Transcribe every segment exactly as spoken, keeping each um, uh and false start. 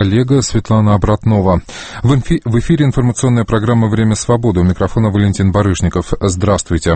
коллега Светлана Обратнова. В, инфи- в эфире информационная программа «Время свободы». У микрофона Валентин Барышников. Здравствуйте.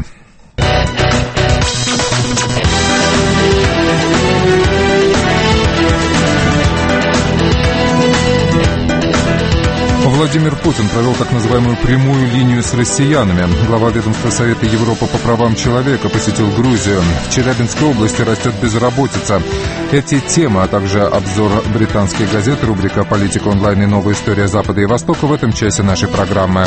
Владимир Путин провел так называемую прямую линию с россиянами. Глава ведомства Совета Европы по правам человека посетил Грузию. В Челябинской области растет безработица. Эти темы, а также обзор британских газет, рубрика «Политика онлайн» и «Новая история Запада и Востока» в этом часе нашей программы.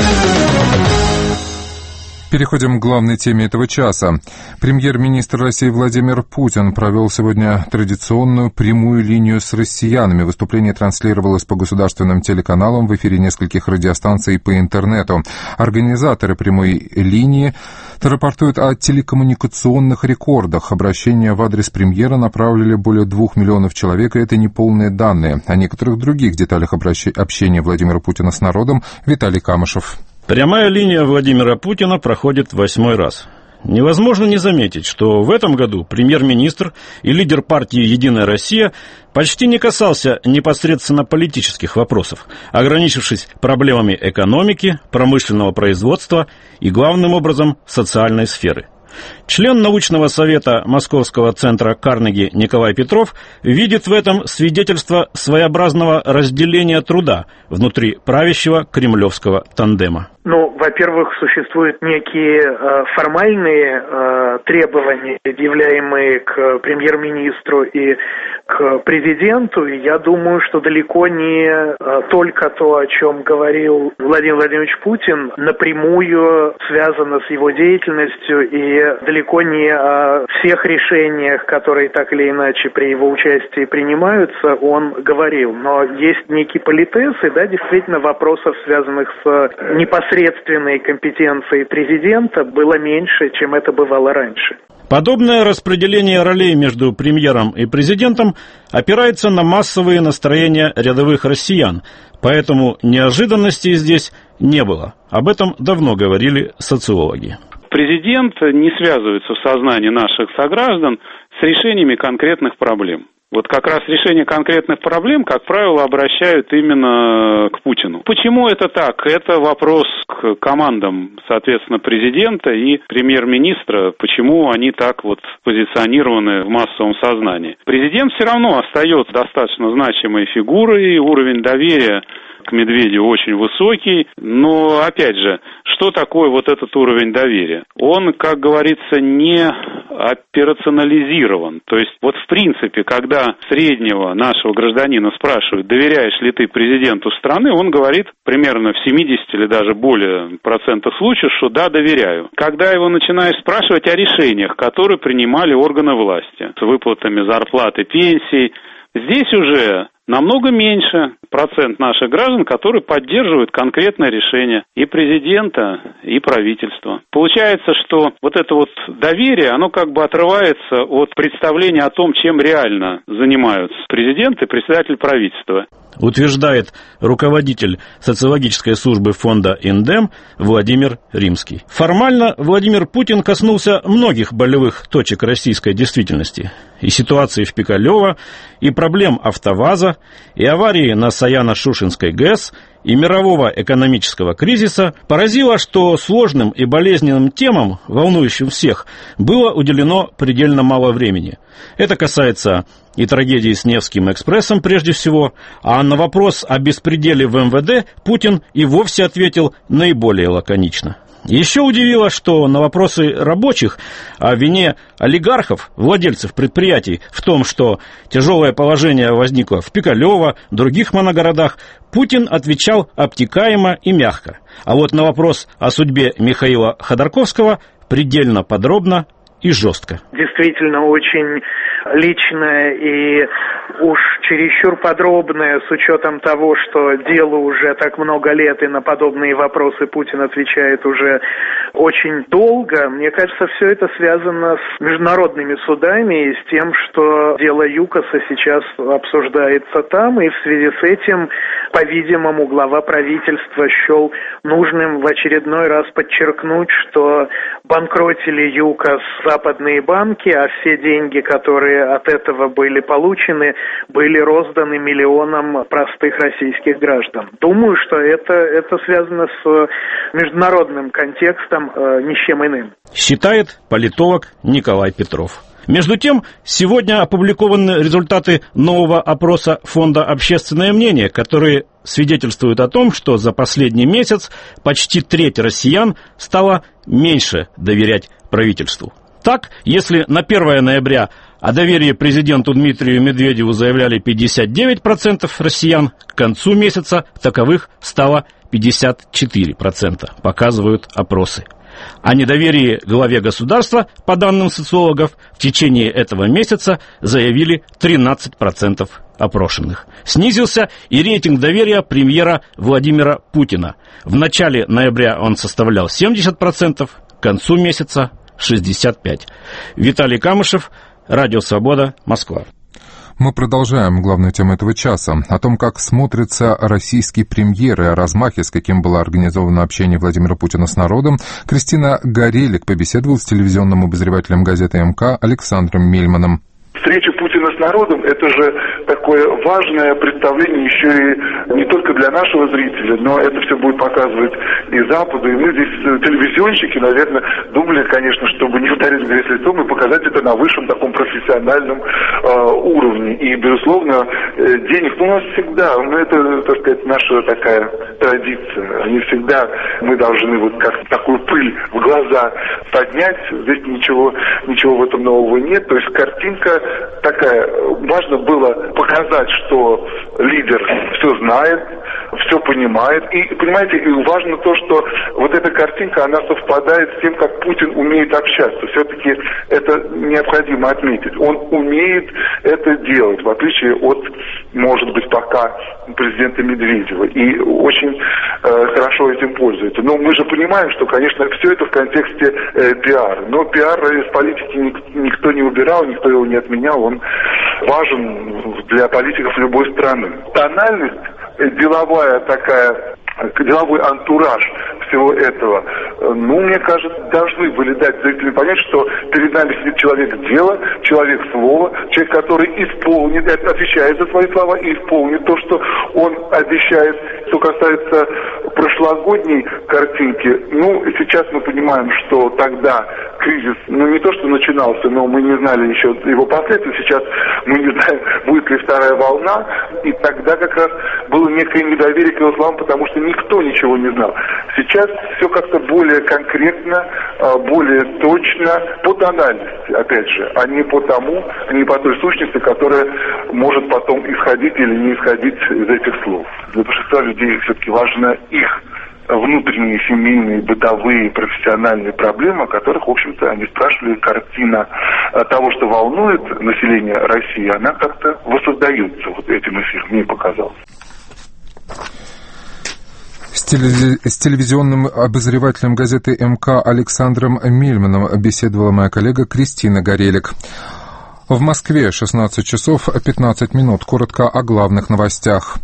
Переходим к главной теме этого часа. Премьер-министр России Владимир Путин провел сегодня традиционную прямую линию с россиянами. Выступление транслировалось по государственным телеканалам, в эфире нескольких радиостанций и по интернету. Организаторы прямой линии рапортуют о телекоммуникационных рекордах. Обращения в адрес премьера направили более двух миллионов человек, и это не полные данные. О некоторых других деталях обращ... общения Владимира Путина с народом Виталий Камышев. Прямая линия Владимира Путина проходит восьмой раз. Невозможно не заметить, что в этом году премьер-министр и лидер партии «Единая Россия» почти не касался непосредственно политических вопросов, ограничившись проблемами экономики, промышленного производства и, главным образом, социальной сферы. Член научного совета Московского центра Карнеги Николай Петров видит в этом свидетельство своеобразного разделения труда внутри правящего кремлевского тандема. Ну, во-первых, существуют некие э, формальные э, требования, предъявляемые к премьер-министру и к президенту, и я думаю, что далеко не э, только то, о чем говорил Владимир Владимирович Путин, напрямую связано с его деятельностью, и далеко не о всех решениях, которые так или иначе при его участии принимаются, он говорил. Но есть некий политез, и да, действительно, вопросов, связанных с непосредственно непосредственной компетенции президента было меньше, чем это бывало раньше. Подобное распределение ролей между премьером и президентом опирается на массовые настроения рядовых россиян, поэтому неожиданностей здесь не было. Об этом давно говорили социологи. Президент не связывается в сознании наших сограждан с решениями конкретных проблем. Вот как раз решение конкретных проблем, как правило, обращают именно к Путину. Почему это так? Это вопрос к командам, соответственно, президента и премьер-министра, почему они так вот позиционированы в массовом сознании. Президент все равно остается достаточно значимой фигурой, уровень доверия к Медведеву очень высокий, но, опять же, что такое вот этот уровень доверия? Он, как говорится, не операционализирован. То есть, вот в принципе, когда среднего нашего гражданина спрашивают, доверяешь ли ты президенту страны, он говорит примерно в семьдесят или даже более процентов случаев, что да, доверяю. Когда его начинаешь спрашивать о решениях, которые принимали органы власти, с выплатами зарплаты, пенсий, здесь уже намного меньше процент наших граждан, которые поддерживают конкретное решение и президента, и правительства. Получается, что вот это вот доверие, оно как бы отрывается от представления о том, чем реально занимаются президент и председатель правительства. Утверждает руководитель социологической службы фонда «Индем» Владимир Римский. Формально Владимир Путин коснулся многих болевых точек российской действительности. И ситуации в Пикалево, и проблем АвтоВАЗа, и аварии на Саяно-Шушенской ГЭС, и мирового экономического кризиса. Поразило, что сложным и болезненным темам, волнующим всех, было уделено предельно мало времени. Это касается и трагедии с Невским экспрессом прежде всего, а на вопрос о беспределе в эм вэ дэ Путин и вовсе ответил наиболее лаконично. Еще удивило, что на вопросы рабочих о вине олигархов, владельцев предприятий, в том, что тяжелое положение возникло в Пикалево, других моногородах, Путин отвечал обтекаемо и мягко. А вот на вопрос о судьбе Михаила Ходорковского предельно подробно и жестко. Действительно, очень личное и уж чересчур подробное, с учетом того, что делу уже так много лет, и на подобные вопросы Путин отвечает уже очень долго. Мне кажется, все это связано с международными судами и с тем, что дело ЮКОСа сейчас обсуждается там, и в связи с этим по-видимому, глава правительства счел нужным в очередной раз подчеркнуть, что банкротили ЮКОС западные банки, а все деньги, которые от этого были получены, были розданы миллионам простых российских граждан. Думаю, что это, это связано с международным контекстом, э, ни с чем иным. Считает политолог Николай Петров. Между тем, сегодня опубликованы результаты нового опроса Фонда «Общественное мнение», которые свидетельствуют о том, что за последний месяц почти треть россиян стала меньше доверять правительству. Так, если на первое ноября о доверии президенту Дмитрию Медведеву заявляли пятьдесят девять процентов россиян, к концу месяца таковых стало пятьдесят четыре процента, показывают опросы. О недоверии главе государства, по данным социологов, в течение этого месяца заявили тринадцать процентов опрошенных. Снизился и рейтинг доверия премьера Владимира Путина. В начале ноября он составлял семьдесят процентов, к концу месяца шестьдесят пять процентов. Виталий Камышев, Радио Свобода, Москва. Мы продолжаем главную тему этого часа. О том, как смотрится российский премьер и о размахе, с каким было организовано общение Владимира Путина с народом, Кристина Горелик побеседовала с телевизионным обозревателем газеты МК Александром Мельманом. Встреча Путина с народом – это же такое важное представление еще и не только для нашего зрителя, но это все будет показывать и Западу, и мы здесь, телевизионщики, наверное, думали, конечно, чтобы не ударить грязь лицом и показать это на высшем таком профессиональном э, уровне. И, безусловно, э, денег, ну, у нас всегда, ну, это, так сказать, наша такая традиция. Не всегда мы должны вот как такую пыль в глаза поднять. Здесь ничего, ничего в этом нового нет. То есть картинка такая, важно было показать, что лидер все знает, все понимает. И, понимаете, и важно то, что вот эта картинка, она совпадает с тем, как Путин умеет общаться. Все-таки это необходимо отметить. Он умеет это делать, в отличие от, может быть, пока президента Медведева. И очень э, хорошо этим пользуется. Но мы же понимаем, что, конечно, все это в контексте э, пиара. Но пиар из политики ник- никто не убирал, никто его не отменял. Он важен для политиков любой страны. Тональность, деловая такая, деловой антураж всего этого, ну, мне кажется, должны были дать зрителям понять, что перед нами сидит человек дела, человек слова, человек, который исполнит, отвечает за свои слова и исполнит то, что он обещает. Что касается прошлогодней картинки, ну, сейчас мы понимаем, что тогда кризис, ну, не то, что начинался, но мы не знали еще его последствий. Сейчас мы не знаем, будет ли вторая волна, и тогда как раз было некое недоверие к его словам, потому что никто ничего не знал. Сейчас все как-то более конкретно, более точно, по тональности, опять же, а не по тому, не по той сущности, которая может потом исходить или не исходить из этих слов. Для большинства людей все-таки важно их внутренние, семейные, бытовые, профессиональные проблемы, о которых, в общем-то, они спрашивали. Картина того, что волнует население России, она как-то воссоздается вот этим эфиром, мне показалось. С, теле... с телевизионным обозревателем газеты МК Александром Мельманом беседовала моя коллега Кристина Горелик. В Москве шестнадцать часов пятнадцать минут. Коротко о главных новостях.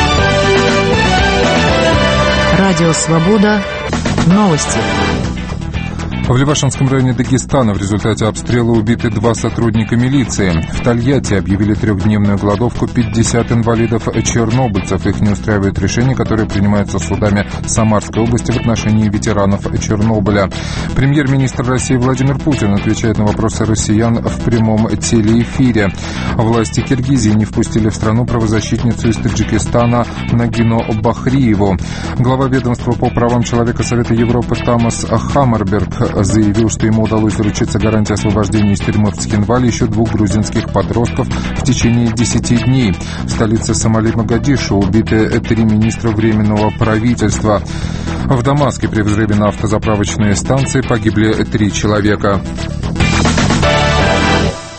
Радио «Свобода». Новости. В Левашинском районе Дагестана в результате обстрела убиты два сотрудника милиции. В Тольятти объявили трехдневную голодовку пятьдесят инвалидов-чернобыльцев. Их не устраивает решение, которое принимается судами Самарской области в отношении ветеранов Чернобыля. Премьер-министр России Владимир Путин отвечает на вопросы россиян в прямом телеэфире. Власти Киргизии не впустили в страну правозащитницу из Таджикистана Нагино Бахриеву. Глава ведомства по правам человека Совета Европы Томас Хаммерберг заявил, что ему удалось заручиться гарантией освобождения из тюрьмы в Цхинвале еще двух грузинских подростков в течение десяти дней. В столице Сомали Могадишо убиты три министра временного правительства. В Дамаске при взрыве на автозаправочной станции погибли три человека.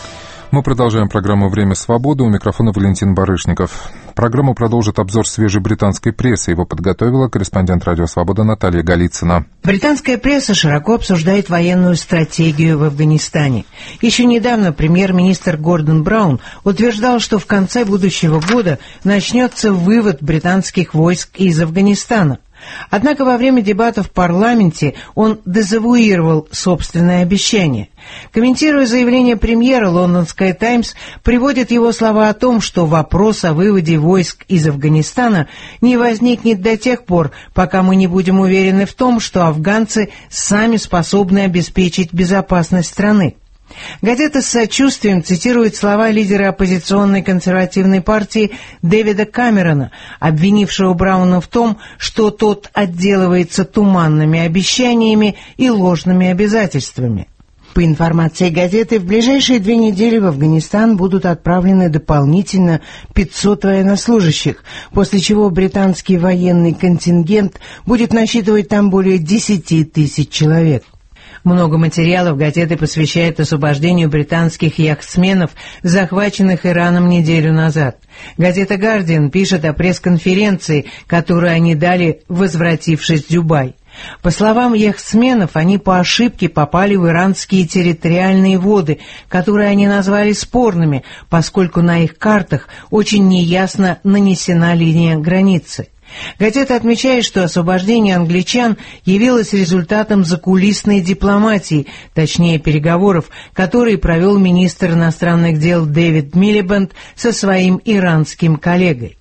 Мы продолжаем программу «Время свободы». У микрофона Валентин Барышников. Программу продолжит обзор свежей британской прессы. Его подготовила корреспондент «Радио Свобода» Наталья Голицына. Британская пресса широко обсуждает военную стратегию в Афганистане. Еще недавно премьер-министр Гордон Браун утверждал, что в конце будущего года начнется вывод британских войск из Афганистана. Однако во время дебатов в парламенте он дезавуировал собственное обещание. Комментируя заявление премьера, лондонская «Таймс» приводит его слова о том, что вопрос о выводе войск из Афганистана не возникнет до тех пор, пока мы не будем уверены в том, что афганцы сами способны обеспечить безопасность страны. Газета с сочувствием цитирует слова лидера оппозиционной консервативной партии Дэвида Камерона, обвинившего Брауна в том, что тот отделывается туманными обещаниями и ложными обязательствами. По информации газеты, в ближайшие две недели в Афганистан будут отправлены дополнительно пятьсот военнослужащих, после чего британский военный контингент будет насчитывать там более десять тысяч человек. Много материалов газеты посвящают освобождению британских яхтсменов, захваченных Ираном неделю назад. Газета «Гардиан» пишет о пресс-конференции, которую они дали, возвратившись в Дубай. По словам яхтсменов, они по ошибке попали в иранские территориальные воды, которые они назвали спорными, поскольку на их картах очень неясно нанесена линия границы. Газета отмечает, что освобождение англичан явилось результатом закулисной дипломатии, точнее переговоров, которые провел министр иностранных дел Дэвид Милибанд со своим иранским коллегой.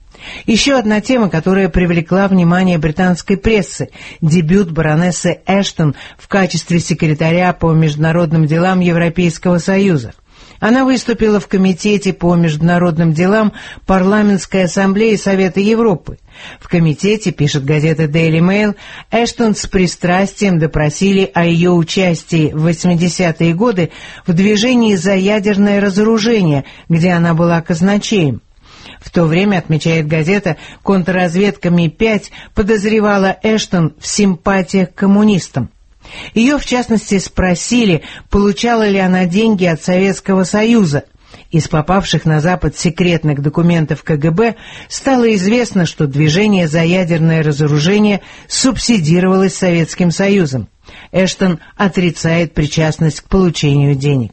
Еще одна тема, которая привлекла внимание британской прессы – дебют баронессы Эштон в качестве секретаря по международным делам Европейского Союза. Она выступила в Комитете по международным делам Парламентской ассамблеи Совета Европы. В комитете, пишет газета Daily Mail, Эштон с пристрастием допросили о ее участии в восьмидесятые годы в движении за ядерное разоружение, где она была казначеем. В то время, отмечает газета, контрразведка Ми пять подозревала Эштон в симпатиях к коммунистам. Ее, в частности, спросили, получала ли она деньги от Советского Союза. Из попавших на Запад секретных документов ка гэ бэ стало известно, что движение за ядерное разоружение субсидировалось Советским Союзом. Эштон отрицает причастность к получению денег.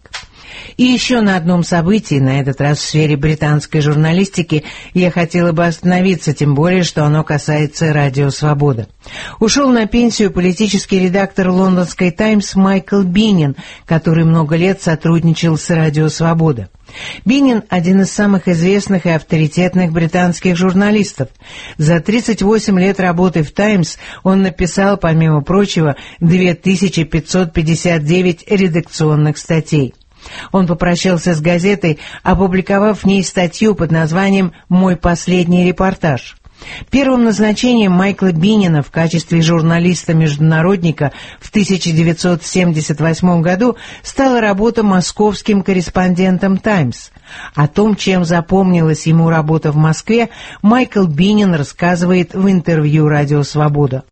И еще на одном событии, на этот раз в сфере британской журналистики, я хотела бы остановиться, тем более, что оно касается «Радио Свобода». Ушел на пенсию политический редактор лондонской «Таймс» Майкл Биннин, который много лет сотрудничал с «Радио Свобода». Биннин – один из самых известных и авторитетных британских журналистов. За тридцать восемь лет работы в «Таймс» он написал, помимо прочего, две тысячи пятьсот пятьдесят девять редакционных статей. Он попрощался с газетой, опубликовав в ней статью под названием «Мой последний репортаж». Первым назначением Майкла Биннина в качестве журналиста-международника в тысяча девятьсот семьдесят восьмом году стала работа московским корреспондентом «Таймс». О том, чем запомнилась ему работа в Москве, Майкл Биннин рассказывает в интервью «Радио Свобода».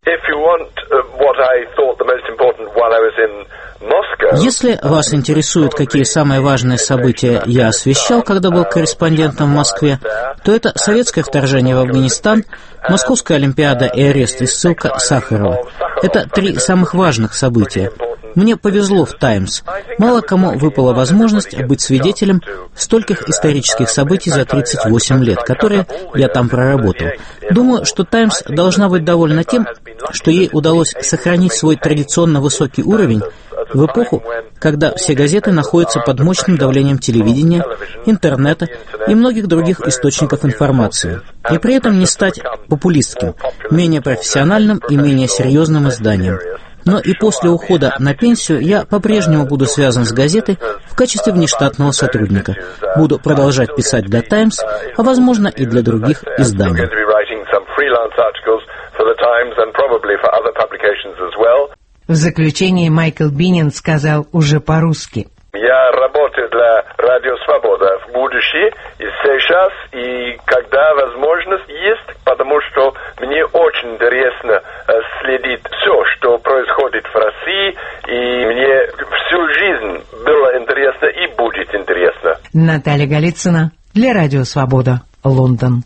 Если вас интересует, какие самые важные события я освещал, когда был корреспондентом в Москве, то это советское вторжение в Афганистан, Московская Олимпиада и арест и ссылка Сахарова. Это три самых важных события. Мне повезло в «Таймс». Мало кому выпала возможность быть свидетелем стольких исторических событий за тридцать восемь лет, которые я там проработал. Думаю, что «Таймс» должна быть довольна тем, что ей удалось сохранить свой традиционно высокий уровень в эпоху, когда все газеты находятся под мощным давлением телевидения, интернета и многих других источников информации, и при этом не стать популистским, менее профессиональным и менее серьезным изданием. Но и после ухода на пенсию я по-прежнему буду связан с газетой в качестве внештатного сотрудника. Буду продолжать писать для «Таймс», а возможно и для других изданий. В заключении Майкл Биннин сказал уже по-русски. Я работаю для «Радио Свобода» в будущем и сейчас, и когда возможность есть, потому что мне очень интересно следить все, что происходит в России, и мне всю жизнь было интересно и будет интересно. Наталья Голицына для Радио Свобода, Лондон.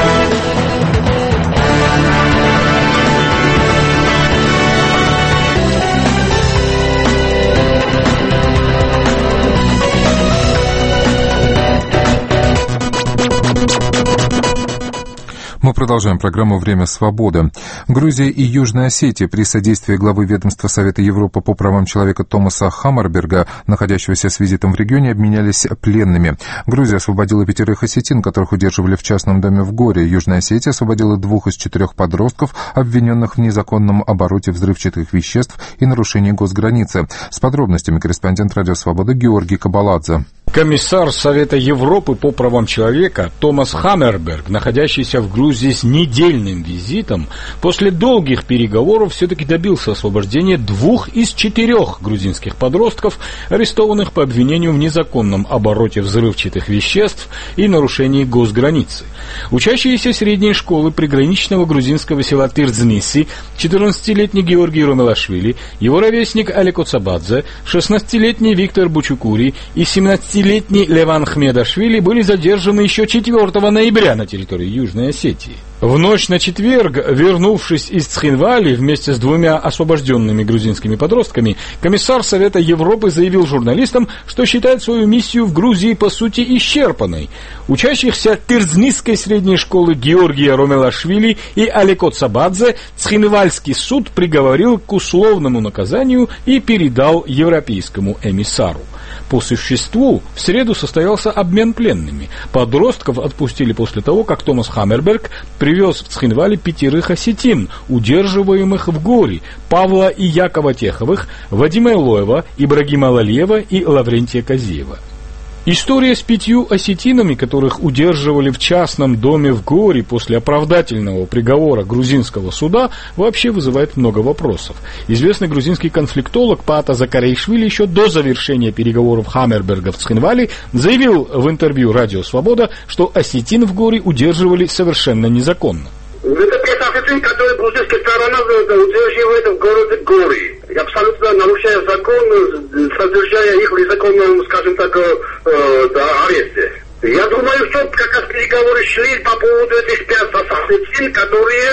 Мы продолжаем программу «Время свободы». Грузия и Южная Осетия при содействии главы ведомства Совета Европы по правам человека Томаса Хаммерберга, находящегося с визитом в регионе, обменялись пленными. Грузия освободила пятерых осетин, которых удерживали в частном доме в Горе. Южная Осетия освободила двух из четырех подростков, обвиненных в незаконном обороте взрывчатых веществ и нарушении госграницы. С подробностями корреспондент «Радио Свобода» Георгий Кабаладзе. Комиссар Совета Европы по правам человека Томас Хаммерберг, находящийся в Грузии с недельным визитом, после долгих переговоров все-таки добился освобождения двух из четырех грузинских подростков, арестованных по обвинению в незаконном обороте взрывчатых веществ и нарушении госграницы. Учащиеся средней школы приграничного грузинского села Тырдзниси, четырнадцатилетний Георгий Ромелашвили, его ровесник Алек Оцабадзе, шестнадцатилетний Виктор Бучукури и семнадцатилетний Леван Хмедашвили были задержаны еще четвёртого ноября на территории Южной Осетии. В ночь на четверг, вернувшись из Цхинвали вместе с двумя освобожденными грузинскими подростками, комиссар Совета Европы заявил журналистам, что считает свою миссию в Грузии по сути исчерпанной. Учащихся Тырдзнисской средней школы Георгия Ромелашвили и Алеко Цабадзе Цхинвальский суд приговорил к условному наказанию и передал европейскому эмиссару. По существу, в среду состоялся обмен пленными. Подростков отпустили после того, как Томас Хаммерберг привез в Цхинвале пятерых осетин, удерживаемых в Горе: Павла и Якова Теховых, Вадима Илоева, Ибрагима Лалиева и Лаврентия Казиева. История с пятью осетинами, которых удерживали в частном доме в Горе после оправдательного приговора грузинского суда, вообще вызывает много вопросов. Известный грузинский конфликтолог Пата Закарейшвили еще до завершения переговоров Хаммерберга в Цхинвале заявил в интервью «Радио Свобода», что осетин в Горе удерживали совершенно незаконно. Это пять осетин, которые грузинская сторона удерживает в городе Горе, абсолютно нарушая закон, содержая их в незаконном, скажем так, э, да, аресте. Я думаю, что как раз переговоры шли по поводу этих пяти осетин, которые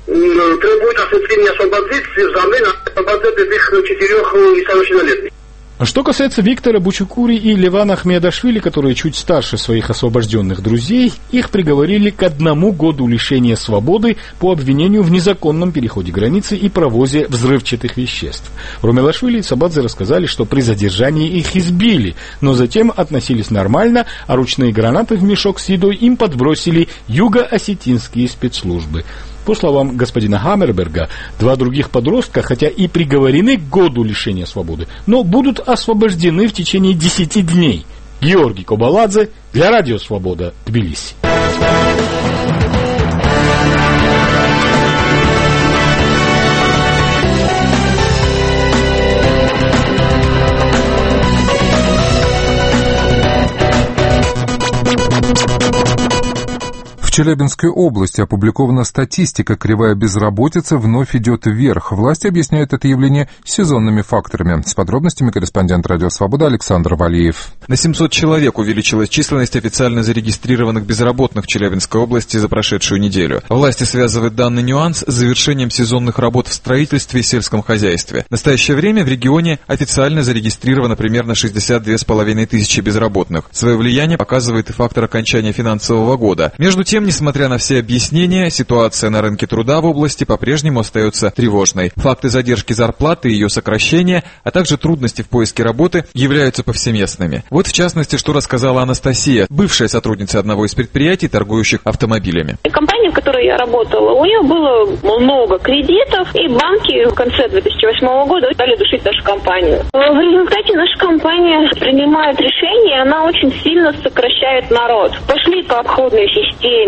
э, требуют осетин не освободить, взамен освободить этих четырех несовершеннолетних. Что касается Виктора Бучукури и Левана Хмедашвили, которые чуть старше своих освобожденных друзей, их приговорили к одному году лишения свободы по обвинению в незаконном переходе границы и провозе взрывчатых веществ. Ромелашвили и Цабадзе рассказали, что при задержании их избили, но затем относились нормально, а ручные гранаты в мешок с едой им подбросили юго-осетинские спецслужбы. По словам господина Хаммерберга, два других подростка, хотя и приговорены к году лишения свободы, но будут освобождены в течение десяти дней. Георгий Кабаладзе для Радио Свобода, Тбилиси. В Челябинской области опубликована статистика. Кривая безработицы вновь идет вверх. Власти объясняют это явление сезонными факторами. С подробностями корреспондент «Радио Свобода» Александр Валиев. На семьсот человек увеличилась численность официально зарегистрированных безработных в Челябинской области за прошедшую неделю. Власти связывают данный нюанс с завершением сезонных работ в строительстве и сельском хозяйстве. В настоящее время в регионе официально зарегистрировано примерно шестьдесят две с половиной тысячи безработных. Свое влияние показывает и фактор окончания финансового года. Между тем, несмотря на все объяснения, ситуация на рынке труда в области по-прежнему остается тревожной. Факты задержки зарплаты и ее сокращения, а также трудности в поиске работы являются повсеместными. Вот в частности, что рассказала Анастасия, бывшая сотрудница одного из предприятий, торгующих автомобилями. Компания, в которой я работала, у нее было много кредитов, и банки в конце две тысячи восьмого года стали душить нашу компанию. В результате наша компания принимает решение, она очень сильно сокращает народ. Пошли по обходной системе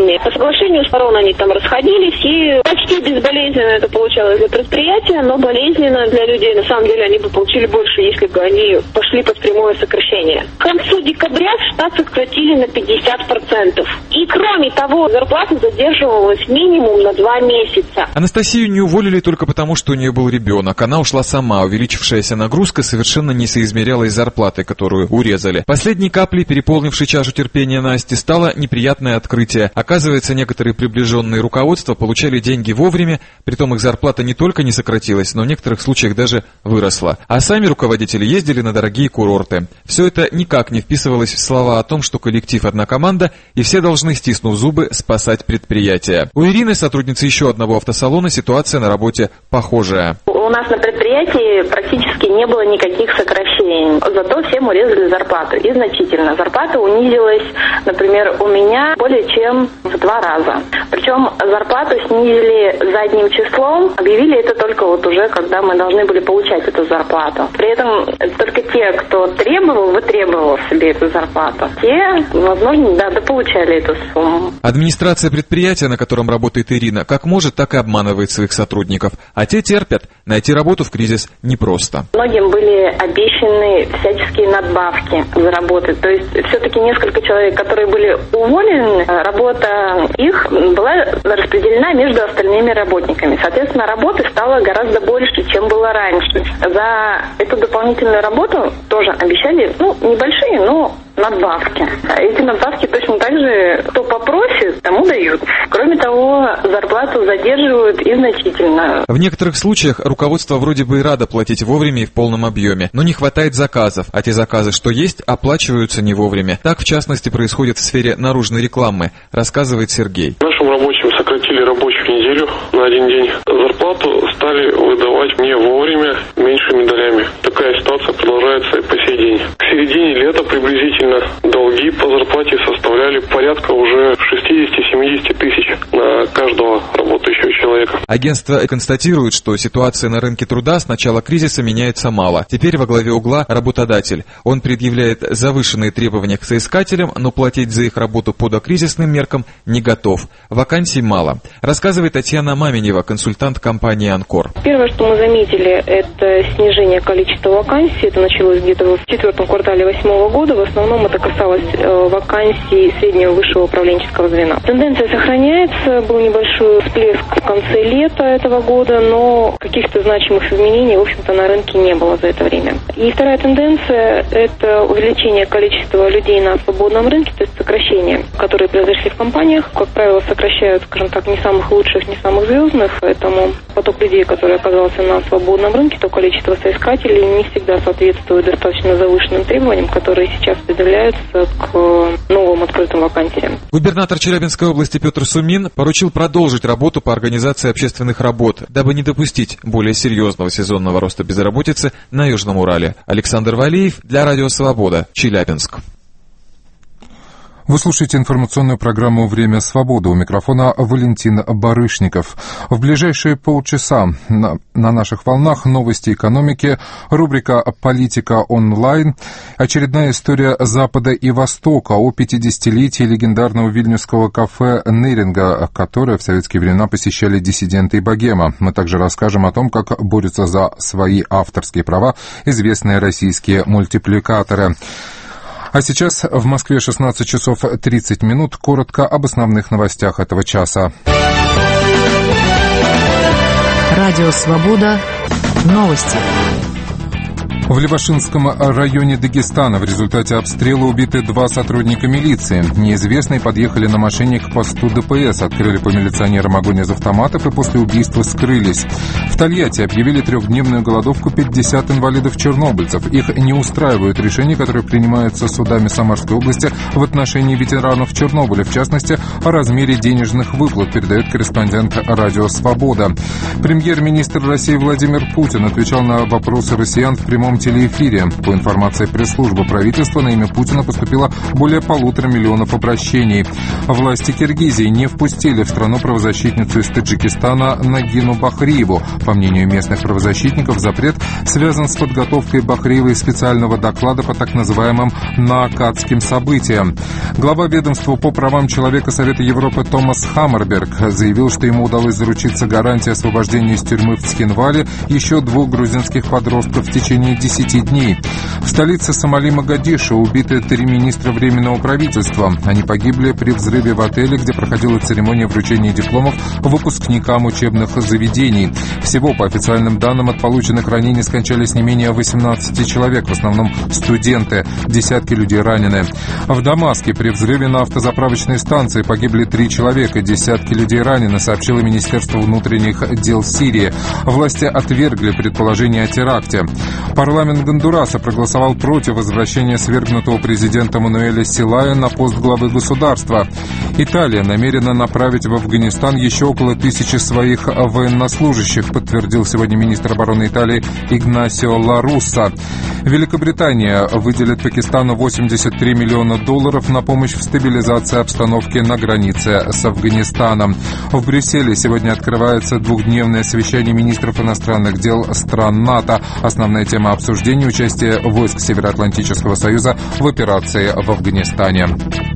сумме. По соглашению сторон они там расходились, и почти безболезненно это получалось для предприятия, но болезненно для людей. На самом деле они бы получили больше, если бы они пошли под прямое сокращение. К концу декабря штат сократили на пятьдесят процентов. И кроме того, зарплата задерживалась минимум на два месяца. Анастасию не уволили только потому, что у нее был ребенок. Она ушла сама. Увеличившаяся нагрузка совершенно не соизмерялась с зарплатой, которую урезали. Последней каплей, переполнившей чашу терпения Насти, стало неприятное открытие. Оказывается, некоторые приближенные руководства получали деньги вовремя, притом их зарплата не только не сократилась, но в некоторых случаях даже выросла. А сами руководители ездили на дорогие курорты. Все это никак не вписывалось в слова о том, что коллектив одна команда, и все должны, стиснув зубы, спасать предприятие. У Ирины, сотрудницы еще одного автосалона, ситуация на работе похожая. У нас на предприятии практически не было никаких сокращений, зато всем урезали зарплату, и значительно. Зарплата унизилась, например, у меня более чем в два раза. Причем зарплату снизили задним числом, объявили это только вот уже, когда мы должны были получать эту зарплату. При этом только те, кто требовал, вытребовал себе эту зарплату, те, возможно, да, дополучали эту сумму. Администрация предприятия, на котором работает Ирина, как может, так и обманывает своих сотрудников, а те терпят. Найти работу в кризис непросто. Многим были обещаны всяческие надбавки за работу. То есть все-таки несколько человек, которые были уволены, работа их была распределена между остальными работниками. Соответственно, работы стало гораздо больше, чем было раньше. За эту дополнительную работу тоже обещали, ну, небольшие, но надбавки. Эти надбавки точно так же, кто попросит, тому дают. Кроме того, зарплату задерживают и значительно. В некоторых случаях руководство вроде бы и радо платить вовремя и в полном объеме, но не хватает заказов, а те заказы, что есть, оплачиваются не вовремя. Так, в частности, происходит в сфере наружной рекламы, рассказывает Сергей. Нашим рабочим сократили рабочую неделю на один день. Зарплату стали выдавать не вовремя, меньшими долями. Такая ситуация продолжается и по сей день. К середине лета приблизительно долги по зарплате составляли порядка уже шестьдесят-семьдесят тысяч на каждого работающего человека. Агентство констатирует, что ситуация на рынке труда с начала кризиса меняется мало. Теперь во главе угла работодатель. Он предъявляет завышенные требования к соискателям, но платить за их работу по докризисным меркам не готов. Вакансий мало. Рассказывает Татьяна Маменева, консультант компании «Анкор». Первое, что мы заметили, это снижение количества вакансий. Это началось где-то в четвертом квартале восьмого года. В основном это касалось э, вакансий среднего высшего управленческого звена. Тенденция сохраняется. Был небольшой всплеск в конце лета этого года, но каких-то значимых изменений, в общем-то, на рынке не было за это время. И вторая тенденция – это увеличение количества людей на свободном рынке, то есть сокращения, которые произошли в компаниях. Как правило, сокращают, скажем так, не самых лучших, не самых звездных, поэтому поток людей, который оказался на свободном рынке, то количество соискателей не всегда соответствует достаточно завышенным требованиям, которые сейчас предъявляются к новым открытым вакансиям. Губернатор Челябинской области Петр Сумин поручил продолжить работу по организации общественных работ, дабы не допустить более серьезного сезонного роста безработицы на Южном Урале. Александр Валиев для Радио Свобода, Челябинск. Вы слушаете информационную программу «Время свободы». У микрофона Валентин Барышников. В ближайшие полчаса на, на наших волнах новости экономики, рубрика «Политика онлайн», очередная история Запада и Востока о пятидесятилетии легендарного вильнюсского кафе «Неринга», которое в советские времена посещали диссиденты и богема. Мы также расскажем о том, как борются за свои авторские права известные российские мультипликаторы. А сейчас в Москве шестнадцать часов тридцать минут. Коротко об основных новостях этого часа. Радио «Свобода». Новости. В Левашинском районе Дагестана в результате обстрела убиты два сотрудника милиции. Неизвестные подъехали на машине к посту ДПС, открыли по милиционерам огонь из автоматов и после убийства скрылись. В Тольятти объявили трехдневную голодовку пятьдесят инвалидов-чернобыльцев. Их не устраивают решения, которые принимаются судами Самарской области в отношении ветеранов Чернобыля, в частности, о размере денежных выплат, передает корреспондент «Радио Свобода». Премьер-министр России Владимир Путин отвечал на вопросы россиян в прямом прямом телеэфире. По информации пресс-службы правительства, на имя Путина поступило более полутора миллионов обращений. Власти Киргизии не впустили в страну правозащитницу из Таджикистана Нагину Бахриеву. По мнению местных правозащитников, запрет связан с подготовкой Бахриевой специального доклада по так называемым наакадским событиям. Глава ведомства по правам человека Совета Европы Томас Хаммерберг заявил, что ему удалось заручиться гарантией освобождения из тюрьмы в Цхинвале еще двух грузинских подростков в течение десяти дней. В столице Сомали Могадишо убиты три министра Временного правительства. Они погибли при взрыве в отеле, где проходила церемония вручения дипломов выпускникам учебных заведений. Всего, по официальным данным, от полученных ранений скончались не менее восемнадцати человек, в основном студенты. Десятки людей ранены. В Дамаске при взрыве на автозаправочной станции погибли три человека, десятки людей ранены, сообщило Министерство внутренних дел Сирии. Власти отвергли предположение о теракте. Парламент Гондураса проголосовал против возвращения свергнутого президента Мануэля Силая на пост главы государства. Италия намерена направить в Афганистан еще около тысячи своих военнослужащих, подтвердил сегодня министр обороны Италии Игнасио Ла Русса. Великобритания выделит Пакистану восемьдесят три миллиона долларов на помощь в стабилизации обстановки на границе с Афганистаном. В Брюсселе сегодня открывается двухдневное совещание министров иностранных дел стран НАТО. Основная тема обсуждения — участие войск Североатлантического союза в операции в Афганистане.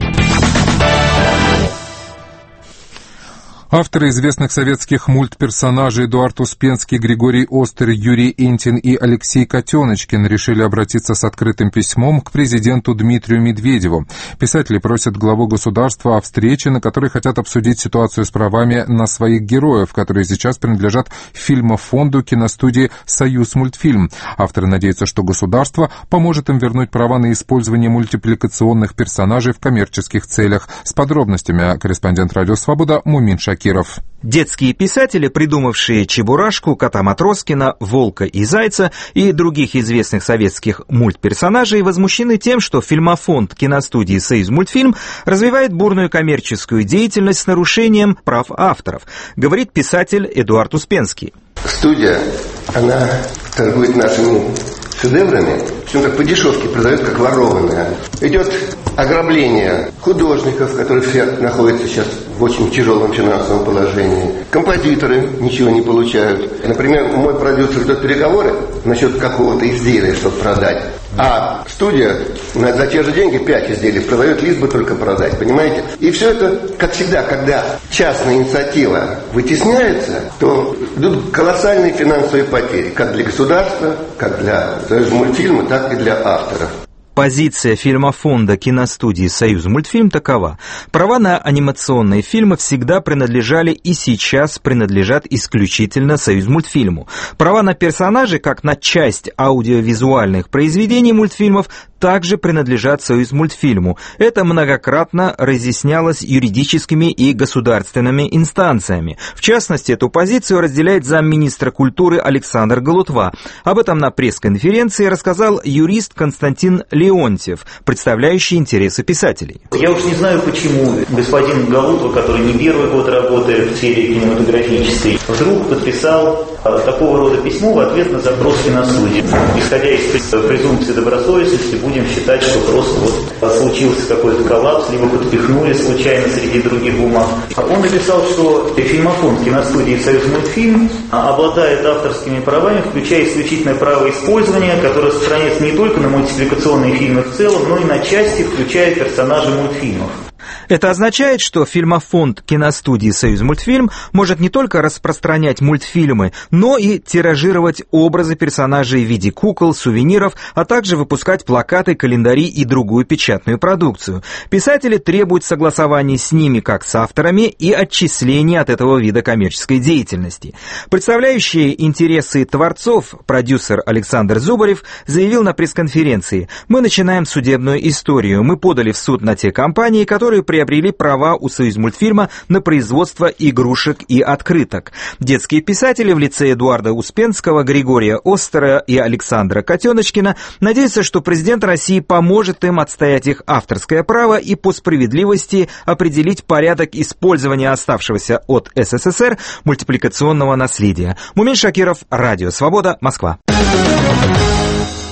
Авторы известных советских мультперсонажей Эдуард Успенский, Григорий Остер, Юрий Энтин и Алексей Котеночкин решили обратиться с открытым письмом к президенту Дмитрию Медведеву. Писатели просят главу государства о встрече, на которой хотят обсудить ситуацию с правами на своих героев, которые сейчас принадлежат фильмофонду киностудии «Союзмультфильм». Авторы надеются, что государство поможет им вернуть права на использование мультипликационных персонажей в коммерческих целях. С подробностями корреспондент «Радио Свобода» Мумин Шакиров. Детские писатели, придумавшие Чебурашку, Кота Матроскина, Волка и Зайца и других известных советских мультперсонажей, возмущены тем, что фильмофонд киностудии «Союзмультфильм» развивает бурную коммерческую деятельность с нарушением прав авторов, говорит писатель Эдуард Успенский. Студия, она торгует нашими шедеврами, причем так по дешевке продает, как ворованные. Идет ограбление художников, которые все находятся сейчас в очень тяжелом финансовом положении. Композиторы ничего не получают. Например, мой продюсер ведет переговоры насчет какого-то изделия, чтобы продать. А студия за те же деньги пять изделий продает, лишь бы только продать, понимаете? И все это, как всегда, когда частная инициатива вытесняется, то идут колоссальные финансовые потери, как для государства, как для Союзмультфильма, так и для авторов. Позиция фильмофонда киностудии «Союзмультфильм» такова. Права на анимационные фильмы всегда принадлежали и сейчас принадлежат исключительно «Союзмультфильму». Права на персонажей, как на часть аудиовизуальных произведений мультфильмов, также принадлежат «Союзмультфильму». Это многократно разъяснялось юридическими и государственными инстанциями. В частности, эту позицию разделяет замминистра культуры Александр Голутва. Об этом на пресс-конференции рассказал юрист Константин Леонтьев, представляющий интересы писателей. Я уж не знаю, почему господин Голутва, который не первый год работает в сфере кинематографической, вдруг подписал такого рода письмо в ответ на запрос киностудии. Исходя из презумпции добросовестности, будем считать, что просто вот случился какой-то коллапс, либо подпихнули случайно среди других бумаг. Он написал, что фильмофонд киностудии «Союзмультфильм» обладает авторскими правами, включая исключительное право использования, которое распространяется не только на мультипликационные фильмы в целом, но и на части, включая персонажей мультфильмов. Это означает, что фильмофонд киностудии «Союзмультфильм» может не только распространять мультфильмы, но и тиражировать образы персонажей в виде кукол, сувениров, а также выпускать плакаты, календари и другую печатную продукцию. Писатели требуют согласования с ними как с авторами и отчисления от этого вида коммерческой деятельности. Представляющий интересы творцов продюсер Александр Зубарев заявил на пресс-конференции: «Мы начинаем судебную историю. Мы подали в суд на те компании, которые приобрели права у «Союзмультфильма» на производство игрушек и открыток». Детские писатели в лице Эдуарда Успенского, Григория Остера и Александра Котеночкина надеются, что президент России поможет им отстоять их авторское право и по справедливости определить порядок использования оставшегося от СССР мультипликационного наследия. Мумин Шакиров, Радио Свобода, Москва.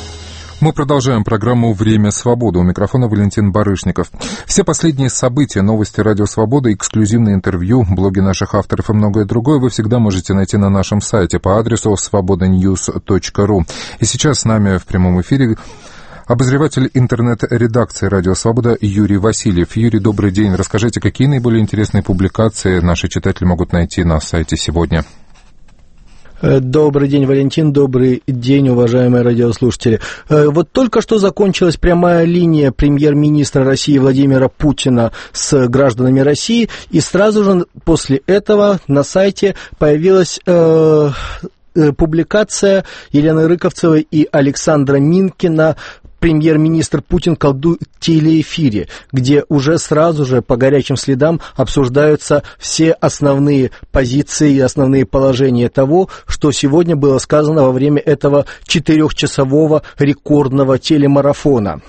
Мы продолжаем программу «Время свободы». У микрофона Валентин Барышников. Все последние события, новости «Радио Свобода», эксклюзивные интервью, блоги наших авторов и многое другое вы всегда можете найти на нашем сайте по адресу свобода ньюс точка ру. И сейчас с нами в прямом эфире обозреватель интернет-редакции «Радио Свобода» Юрий Васильев. Юрий, добрый день. Расскажите, какие наиболее интересные публикации наши читатели могут найти на сайте сегодня? Добрый день, Валентин, добрый день, уважаемые радиослушатели. Вот только что закончилась прямая линия премьер-министра России Владимира Путина с гражданами России, и сразу же после этого на сайте появилась э, публикация Елены Рыковцевой и Александра Минкина «Премьер-министр Путин колдует в телеэфире», где уже сразу же по горячим следам обсуждаются все основные позиции и основные положения того, что сегодня было сказано во время этого четырехчасового рекордного телемарафона.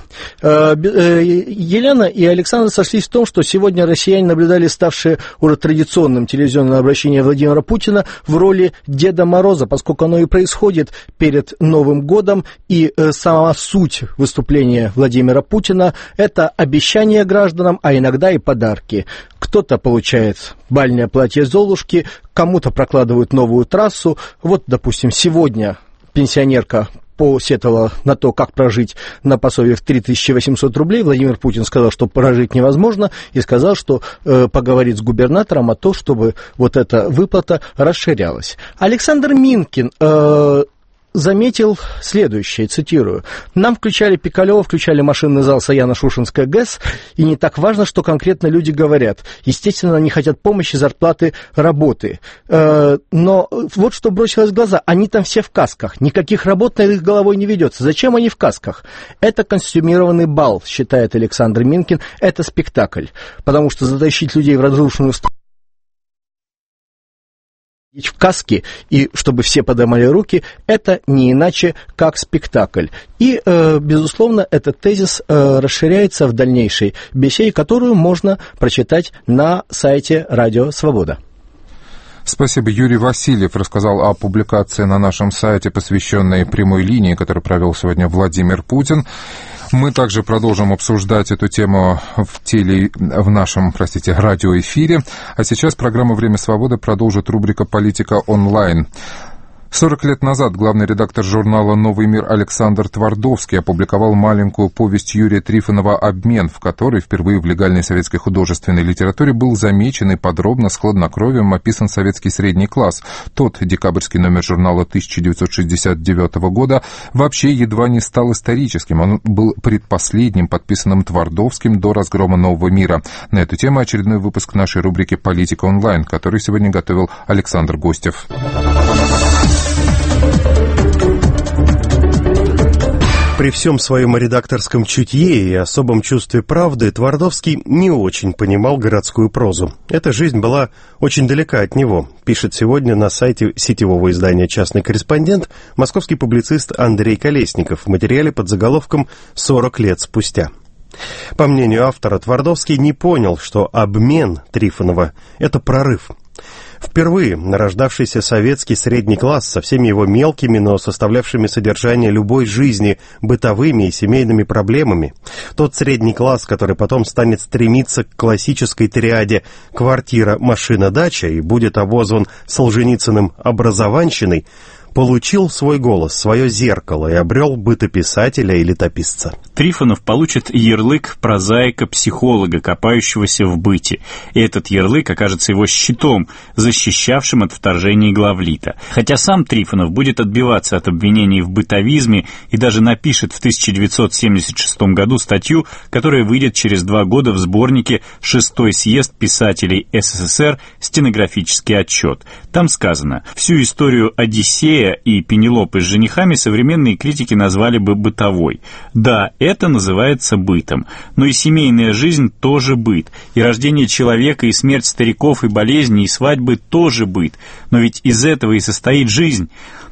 Елена и Александр сошлись в том, что сегодня россияне наблюдали ставшее уже традиционным телевизионное обращение Владимира Путина в роли Деда Мороза, поскольку оно и происходит перед Новым годом, и сама суть выступления Владимира Путина – это обещания гражданам, а иногда и подарки. Кто-то получает бальное платье Золушки, кому-то прокладывают новую трассу. Вот, допустим, сегодня пенсионерка посетовала на то, как прожить на пособие в три тысячи восемьсот рублей. Владимир Путин сказал, что прожить невозможно, и сказал, что э, поговорит с губернатором о том, чтобы вот эта выплата расширялась. Александр Минкин э, заметил следующее, цитирую: «Нам включали Пикалева, включали машинный зал Саяно-Шушенская ГЭС, и не так важно, что конкретно люди говорят. Естественно, они хотят помощи, зарплаты, работы. Э, но вот что бросилось в глаза, они там все в касках, никаких работ над их головой не ведется. Зачем они в касках? Это костюмированный бал, считает Александр Минкин, это спектакль, потому что затащить людей в разрушенную страну в каске, и чтобы все поднимали руки, это не иначе, как спектакль». И, э, безусловно, этот тезис э, расширяется в дальнейшей беседе, которую можно прочитать на сайте «Радио Свобода». Спасибо. Юрий Васильев рассказал о публикации на нашем сайте, посвященной прямой линии, которую провел сегодня Владимир Путин. Мы также продолжим обсуждать эту тему в теле, в нашем, простите, радиоэфире. А сейчас программа «Время свободы» продолжит рубрика «Политика онлайн». сорок лет назад главный редактор журнала «Новый мир» Александр Твардовский опубликовал маленькую повесть Юрия Трифонова «Обмен», в которой впервые в легальной советской художественной литературе был замечен и подробно с хладнокровием описан советский средний класс. Тот декабрьский номер журнала тысяча девятьсот шестьдесят девятого года вообще едва не стал историческим. Он был предпоследним, подписанным Твардовским до разгрома «Нового мира». На эту тему очередной выпуск нашей рубрики «Политика онлайн», который сегодня готовил Александр Гостев. При всем своем редакторском чутье и особом чувстве правды Твардовский не очень понимал городскую прозу. Эта жизнь была очень далека от него, пишет сегодня на сайте сетевого издания «Частный корреспондент» московский публицист Андрей Колесников в материале под заголовком «сорок лет спустя». По мнению автора, Твардовский не понял, что обмен Трифонова – это прорыв. Впервые нарождавшийся советский средний класс со всеми его мелкими, но составлявшими содержание любой жизни бытовыми и семейными проблемами, тот средний класс, который потом станет стремиться к классической триаде «квартира, машина, дача» и будет обозван Солженицыным «образованщиной», получил свой голос, свое зеркало и обрел бытописателя и летописца. Трифонов получит ярлык прозаика-психолога, копающегося в быте. И этот ярлык окажется его щитом, защищавшим от вторжений главлита. Хотя сам Трифонов будет отбиваться от обвинений в бытовизме и даже напишет в тысяча девятьсот семьдесят шестом году статью, которая выйдет через два года в сборнике «Шестой съезд писателей СССР. Стенографический отчет». Там сказано: «Всю историю Одиссея и Пенелопы с женихами современные критики назвали бы бытовой. Да, это называется бытом, но и семейная жизнь тоже быт, и рождение человека, и смерть стариков, и болезни, и свадьбы тоже быт, но ведь из этого и состоит жизнь».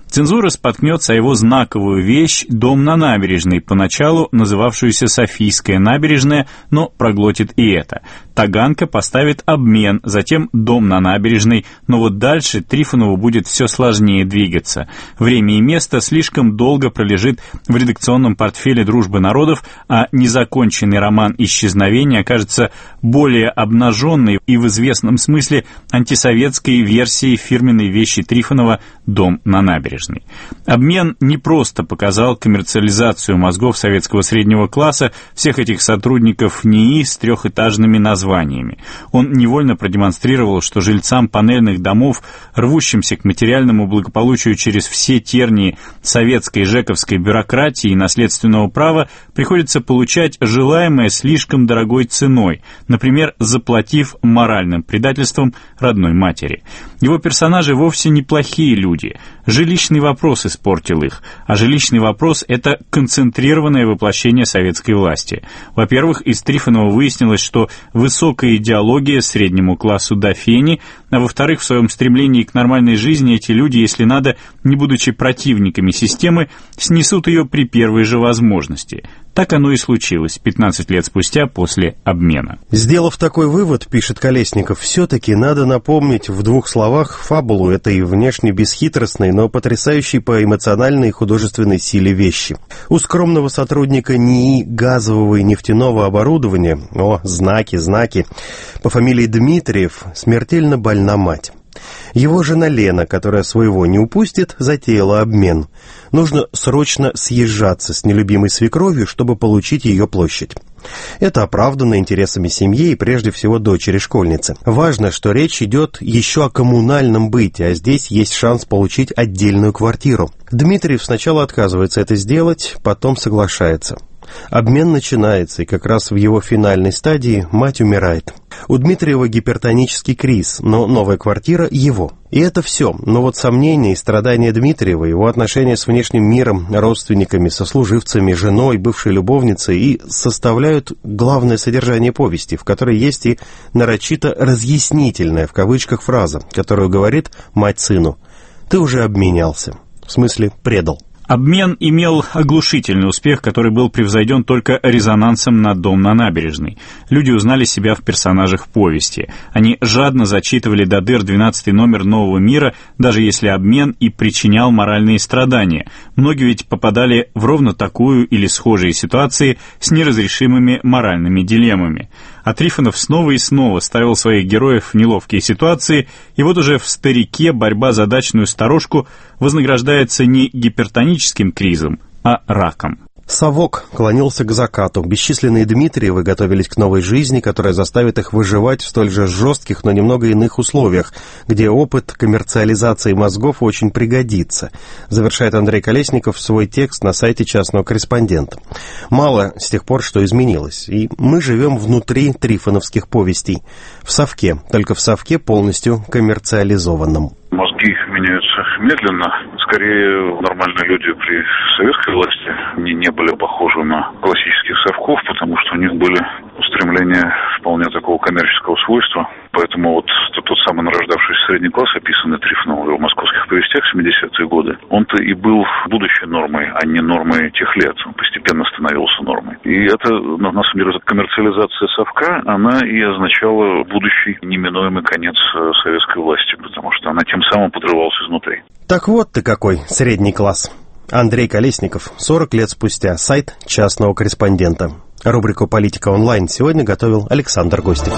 Цензура споткнется о его знаковую вещь «Дом на набережной», поначалу называвшуюся «Софийская набережная», но проглотит и это. Таганка поставит «Обмен», затем «Дом на набережной», но вот дальше Трифонову будет все сложнее двигаться. Время и место слишком долго пролежит в редакционном портфеле «Дружбы народов», а незаконченный роман «Исчезновение» окажется более обнаженной и в известном смысле антисоветской версией фирменной вещи Трифонова «Дом на набережной». «Обмен» не просто показал коммерциализацию мозгов советского среднего класса, всех этих сотрудников НИИ с трехэтажными названиями. Он невольно продемонстрировал, что жильцам панельных домов, рвущимся к материальному благополучию через все тернии советской жековской бюрократии и наследственного права, приходится получать желаемое слишком дорогой ценой, например, заплатив моральным предательством родной матери. Его персонажи вовсе неплохие люди. Жилищный вопрос испортил их, а жилищный вопрос – это концентрированное воплощение советской власти. Во-первых, из Трифонова выяснилось, что высокая идеология среднему классу до фени, а во-вторых, в своем стремлении к нормальной жизни эти люди, если надо, не будучи противниками системы, снесут ее при первой же возможности. Так оно и случилось пятнадцать лет спустя после «Обмена». Сделав такой вывод, пишет Колесников, все-таки надо напомнить в двух словах фабулу этой внешне бесхитростной, но потрясающей по эмоциональной и художественной силе вещи. У скромного сотрудника НИИ газового и нефтяного оборудования, о, знаки, знаки, по фамилии Дмитриев, смертельно больна мать. Его жена Лена, которая своего не упустит, затеяла обмен. Нужно срочно съезжаться с нелюбимой свекровью, чтобы получить ее площадь. Это оправдано интересами семьи и прежде всего дочери-школьницы. Важно, что речь идет еще о коммунальном быте, а здесь есть шанс получить отдельную квартиру. Дмитриев сначала отказывается это сделать, потом соглашается. Обмен начинается, и как раз в его финальной стадии мать умирает. У Дмитриева гипертонический криз, но новая квартира его. И это все. Но вот сомнения и страдания Дмитриева, его отношения с внешним миром, родственниками, сослуживцами, женой, бывшей любовницей и составляют главное содержание повести, в которой есть и нарочито разъяснительная, в кавычках, фраза, которую говорит мать сыну: «Ты уже обменялся». В смысле, предал. «Обмен» имел оглушительный успех, который был превзойден только резонансом на «Дом на набережной». Люди узнали себя в персонажах повести. Они жадно зачитывали до дыр двенадцатый номер «Нового мира», даже если обмен и причинял моральные страдания. Многие ведь попадали в ровно такую или схожие ситуации с неразрешимыми моральными дилеммами. А Трифонов снова и снова ставил своих героев в неловкие ситуации, и вот уже в «Старике» борьба за дачную сторожку вознаграждается не гипертоническим кризом, а раком. Совок клонился к закату. Бесчисленные Дмитриевы готовились к новой жизни, которая заставит их выживать в столь же жестких, но немного иных условиях, где опыт коммерциализации мозгов очень пригодится, завершает Андрей Колесников свой текст на сайте «Частного корреспондента». Мало с тех пор, что изменилось, и мы живем внутри трифоновских повестей, в совке, только в совке полностью коммерциализованном. Мозги меняются медленно. Скорее, нормальные люди при советской власти не, не были похожи на классических совков, потому что у них были устремления вполне такого коммерческого свойства. Поэтому вот тот, тот самый нарождавшийся средний класс, описанный Трифоновым в его московских повестях в семидесятые годы, он-то и был будущей нормой, а не нормой тех лет. Он постепенно становился нормой. И это, на, на самом деле, эта коммерциализация совка, она и означала будущий неминуемый конец советской власти, потому что она тем самым подрывалась изнутри. Так вот ты какой средний класс. Андрей Колесников, сорок лет спустя, сайт «Частного корреспондента». Рубрику «Политика онлайн» сегодня готовил Александр Гостев.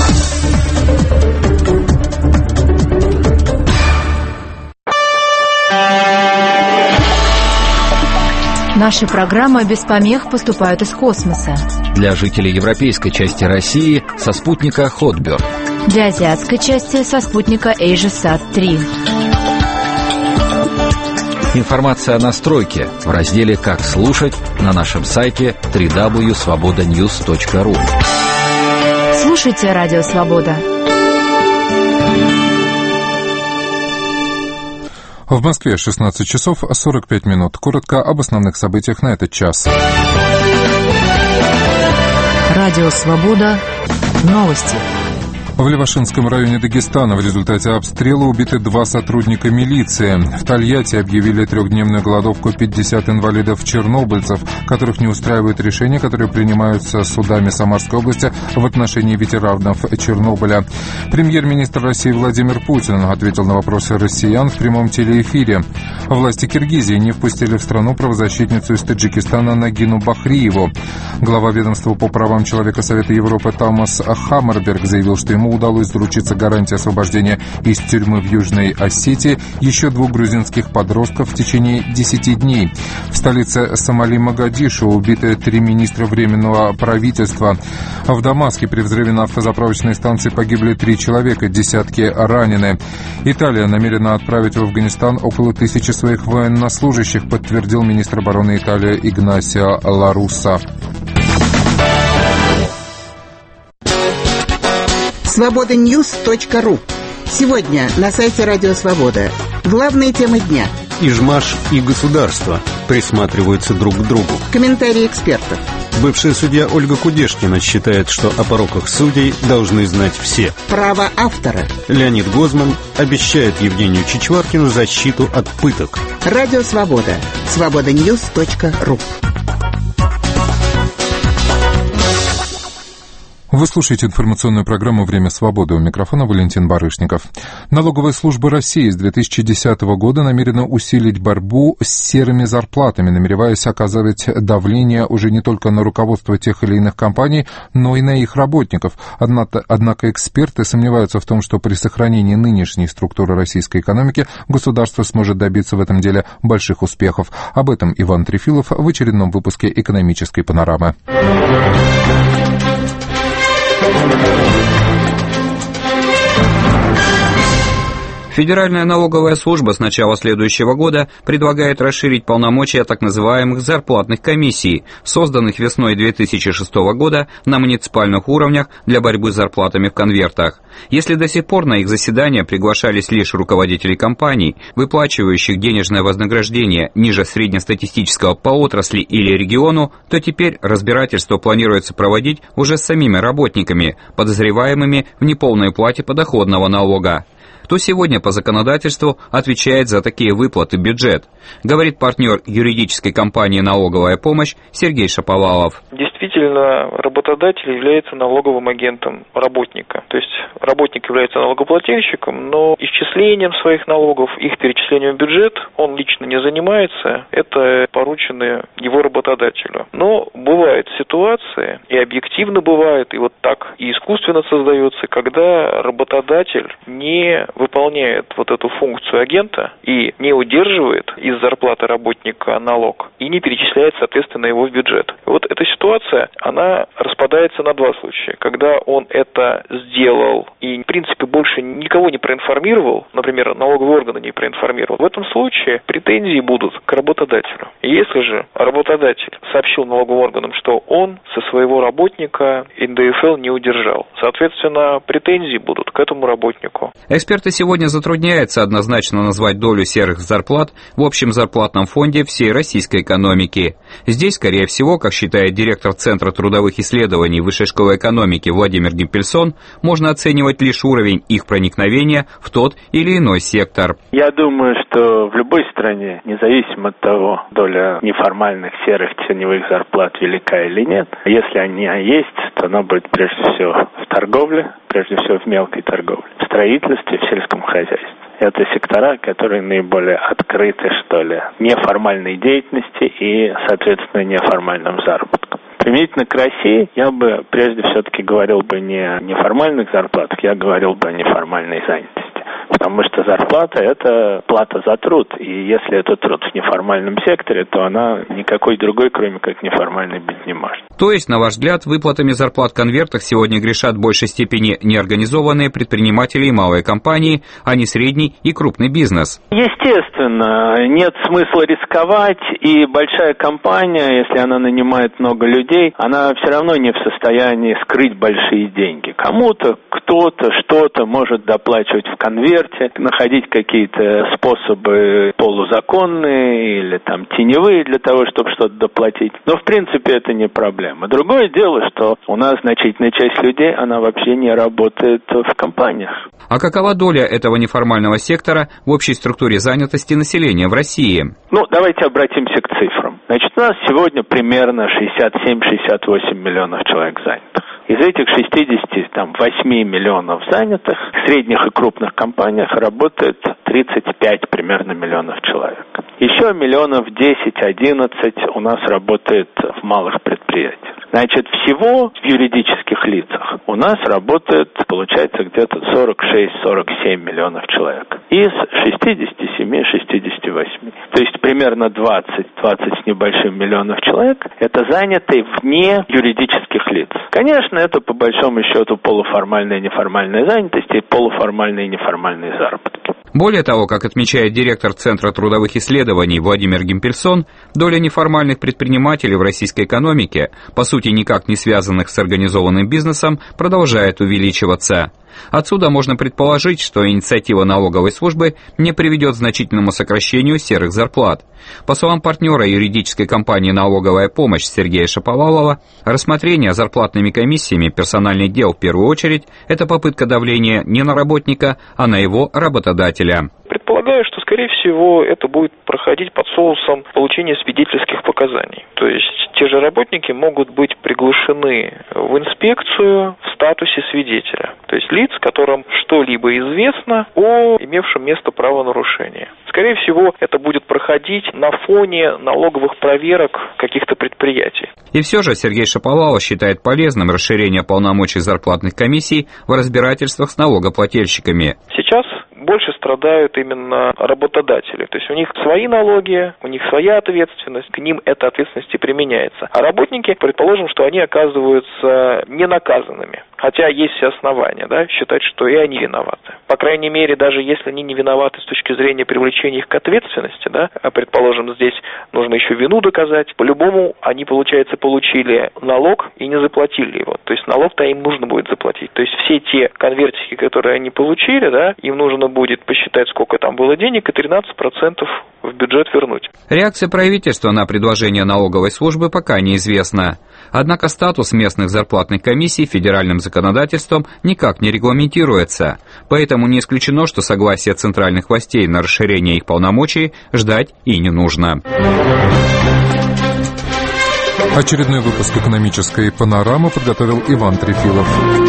Наши программы без помех поступают из космоса. Для жителей европейской части России со спутника Хотберг. Для азиатской части со спутника AsiaSat три. Информация о настройке в разделе «Как слушать» на нашем сайте дабл ю дабл ю дабл ю точка свобода ньюс точка ру. Слушайте Радио Свобода. В Москве шестнадцать часов сорок пять минут. Коротко об основных событиях на этот час. Радио Свобода. Новости. В Левашинском районе Дагестана в результате обстрела убиты два сотрудника милиции. В Тольятти объявили трехдневную голодовку пятьдесят инвалидов-чернобыльцев, которых не устраивают решения, которые принимаются судами Самарской области в отношении ветеранов Чернобыля. Премьер-министр России Владимир Путин ответил на вопросы россиян в прямом телеэфире. Власти Киргизии не впустили в страну правозащитницу из Таджикистана Нагину Бахриеву. Глава ведомства по правам человека Совета Европы Томас Хаммерберг заявил, что ему удалось заручиться гарантией освобождения из тюрьмы в Южной Осетии еще двух грузинских подростков в течение десяти дней. В столице Сомали Могадишо убиты три министра Временного правительства. В Дамаске при взрыве на автозаправочной станции погибли три человека, десятки ранены. Италия намерена отправить в Афганистан около тысячи своих военнослужащих, подтвердил министр обороны Италии Игнасио Ла Русса. свобода ньюс точка ру. Сегодня на сайте Радио Свобода. Главные темы дня. Ижмаш и государство присматриваются друг к другу. Комментарии экспертов. Бывшая судья Ольга Кудешкина считает, что о пороках судей должны знать все. Право автора. Леонид Гозман обещает Евгению Чичваркину защиту от пыток. Радио Свобода. свобода ньюс точка ру. Вы слушаете информационную программу «Время свободы». У микрофона Валентин Барышников. Налоговая служба России с две тысячи десятого года намерена усилить борьбу с серыми зарплатами, намереваясь оказывать давление уже не только на руководство тех или иных компаний, но и на их работников. Однако, однако эксперты сомневаются в том, что при сохранении нынешней структуры российской экономики государство сможет добиться в этом деле больших успехов. Об этом Иван Трефилов в очередном выпуске «Экономической панорамы». Федеральная налоговая служба с начала следующего года предлагает расширить полномочия так называемых зарплатных комиссий, созданных весной две тысячи шестого года на муниципальных уровнях для борьбы с зарплатами в конвертах. Если до сих пор на их заседания приглашались лишь руководители компаний, выплачивающих денежное вознаграждение ниже среднестатистического по отрасли или региону, то теперь разбирательство планируется проводить уже с самими работниками, подозреваемыми в неполной уплате подоходного налога. Кто сегодня по законодательству отвечает за такие выплаты бюджет, говорит партнер юридической компании «Налоговая помощь» Сергей Шаповалов. Действительно, работодатель является налоговым агентом работника. То есть работник является налогоплательщиком, но исчислением своих налогов, их перечислением в бюджет он лично не занимается. Это поручено его работодателю. Но бывают ситуации, и объективно бывает, и вот так и искусственно создается, когда работодатель не выполняет вот эту функцию агента и не удерживает из зарплаты работника налог и не перечисляет, соответственно, его в бюджет. Вот эта ситуация, она распадается на два случая. Когда он это сделал и, в принципе, больше никого не проинформировал, например, налоговые органы не проинформировал, в этом случае претензии будут к работодателю. Если же работодатель сообщил налоговым органам, что он со своего работника эн дэ эф эл не удержал, соответственно, претензии будут к этому работнику. Эксперты сегодня затрудняются однозначно назвать долю серых зарплат в общем зарплатном фонде всей российской экономики. Здесь, скорее всего, как считает директор Центра трудовых исследований Высшей школы экономики Владимир Гимпельсон, можно оценивать лишь уровень их проникновения в тот или иной сектор. Я думаю, что в любой стране, независимо от того, доля неформальных серых теневых зарплат велика или нет, если они есть, то она будет прежде всего в торговле, прежде всего в мелкой торговле, в строительстве, в сельском хозяйстве. Это сектора, которые наиболее открыты, что ли, неформальной деятельности и, соответственно, неформальным заработком. Применительно к России я бы прежде все-таки говорил бы не о неформальных зарплатах, я говорил бы о неформальной занятости. Потому что зарплата – это плата за труд. И если это труд в неформальном секторе, то она никакой другой, кроме как неформальной, быть не может. То есть, на ваш взгляд, выплатами зарплат в конвертах сегодня грешат в большей степени неорганизованные предприниматели и малые компании, а не средний и крупный бизнес? Естественно, нет смысла рисковать, и большая компания, если она нанимает много людей, она все равно не в состоянии скрыть большие деньги. Кому-то, кто-то, что-то может доплачивать в конвертах, конверте, находить какие-то способы полузаконные или там теневые для того, чтобы что-то доплатить. Но, в принципе, это не проблема. Другое дело, что у нас значительная часть людей, она вообще не работает в компаниях. А какова доля этого неформального сектора в общей структуре занятости населения в России? Ну, давайте обратимся к цифрам. Значит, у нас сегодня примерно шестьдесят семь - шестьдесят восемь миллионов человек занятых. Из этих шестидесяти восьми миллионов занятых в средних и крупных компаниях работает тридцать пять примерно миллионов человек. Еще миллионов десять-одиннадцать у нас работает в малых предприятиях. Значит, всего в юридических лицах у нас работает, получается, где-то сорок шесть - сорок семь миллионов человек. Из шестидесяти семи - шестидесяти восьми. То есть примерно двадцать - двадцать с небольшим миллионов человек это занятые вне юридических лиц. Конечно, это по большому счету полуформальная и неформальная занятость и полуформальные и неформальные заработки. Более того, как отмечает директор Центра трудовых исследований Владимир Гимпельсон, доля неформальных предпринимателей в российской экономике, по сути никак не связанных с организованным бизнесом, продолжает увеличиваться. Отсюда можно предположить, что инициатива налоговой службы не приведет к значительному сокращению серых зарплат. По словам партнера юридической компании «Налоговая помощь» Сергея Шаповалова, рассмотрение зарплатными комиссиями персональных дел в первую очередь – это попытка давления не на работника, а на его работодателя. Предполагаю, что, скорее всего, это будет проходить под соусом получения свидетельских показаний. То есть те же работники могут быть приглашены в инспекцию в статусе свидетеля. То есть лиц, которым что-либо известно о имевшем место правонарушении. Скорее всего, это будет проходить на фоне налоговых проверок каких-то предприятий. И все же Сергей Шаповалов считает полезным расширение полномочий зарплатных комиссий в разбирательствах с налогоплательщиками. Сейчас больше страдают именно работодатели. То есть у них свои налоги, у них своя ответственность, к ним эта ответственность и применяется. А работники, предположим, что они оказываются ненаказанными. Хотя есть все основания, да, считать, что и они виноваты. По крайней мере, даже если они не виноваты с точки зрения привлечения их к ответственности, да, а предположим, здесь нужно еще вину доказать, по-любому они, получается, получили налог и не заплатили его. То есть налог-то им нужно будет заплатить. То есть все те конвертики, которые они получили, да, им нужно будет посчитать, сколько там было денег, и тринадцать процентов в бюджет вернуть. Реакция правительства на предложение налоговой службы пока неизвестна. Однако статус местных зарплатных комиссий федеральным законодательством никак не регламентируется. Поэтому не исключено, что согласие центральных властей на расширение их полномочий ждать и не нужно. Очередной выпуск экономической панорамы подготовил Иван Трефилов.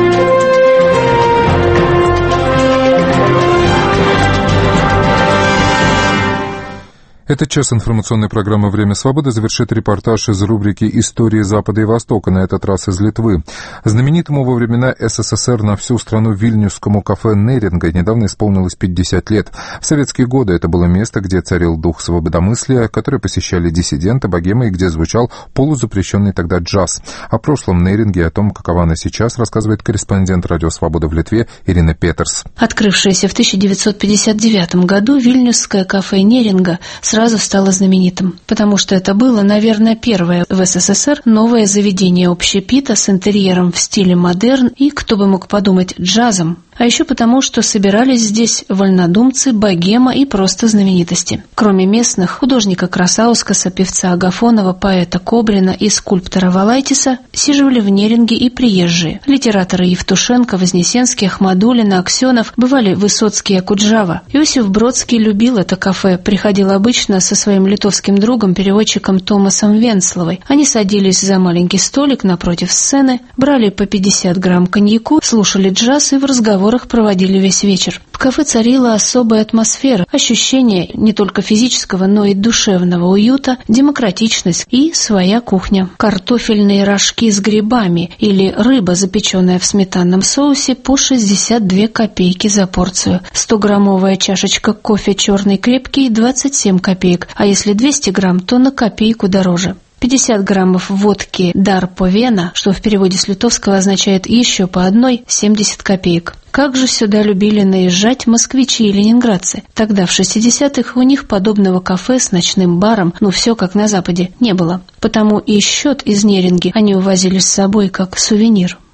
Этот час информационной программы «Время свободы» завершит репортаж из рубрики «Истории Запада и Востока», на этот раз из Литвы. Знаменитому во времена СССР на всю страну вильнюсскому кафе «Неринга» недавно исполнилось пятьдесят лет. В советские годы это было место, где царил дух свободомыслия, которое посещали диссиденты, богемы и где звучал полузапрещенный тогда джаз. О прошлом Неринге и о том, какова она сейчас, рассказывает корреспондент «Радио Свобода» в Литве Ирина Петерс. Открывшееся в тысяча девятьсот пятьдесят девятом году вильнюсское кафе «Неринга» сразу стало знаменитым, потому что это было, наверное, первое в СССР новое заведение общепита с интерьером в стиле модерн и, кто бы мог подумать, джазом. А еще потому, что собирались здесь вольнодумцы, богема и просто знаменитости. Кроме местных, художника Красаускаса, певца Агафонова, поэта Кобрина и скульптора Валайтиса, сиживали в Неринге и приезжие. Литераторы Евтушенко, Вознесенский, Ахмадуллин, Аксенов, бывали Высоцкий и Окуджава. Иосиф Бродский любил это кафе, приходил обычно со своим литовским другом, переводчиком Томасом Венсловой. Они садились за маленький столик напротив сцены, брали по пятьдесят грамм коньяку, слушали джаз и в разговоре проводили весь вечер. В кафе царила особая атмосфера, ощущение не только физического, но и душевного уюта, демократичность и своя кухня. Картофельные рожки с грибами или рыба, запеченная в сметанном соусе, по шестьдесят две копейки за порцию. сто-граммовая чашечка кофе черный крепкий – двадцать семь копеек, а если двести грамм, то на копейку дороже. пятьдесят граммов водки «Дар Повена», что в переводе с литовского означает «еще по одной», семьдесят копеек. Как же сюда любили наезжать москвичи и ленинградцы. Тогда, в шестидесятых, у них подобного кафе с ночным баром, ну все как на Западе, не было. Потому и счет из Неринги они увозили с собой как сувенир.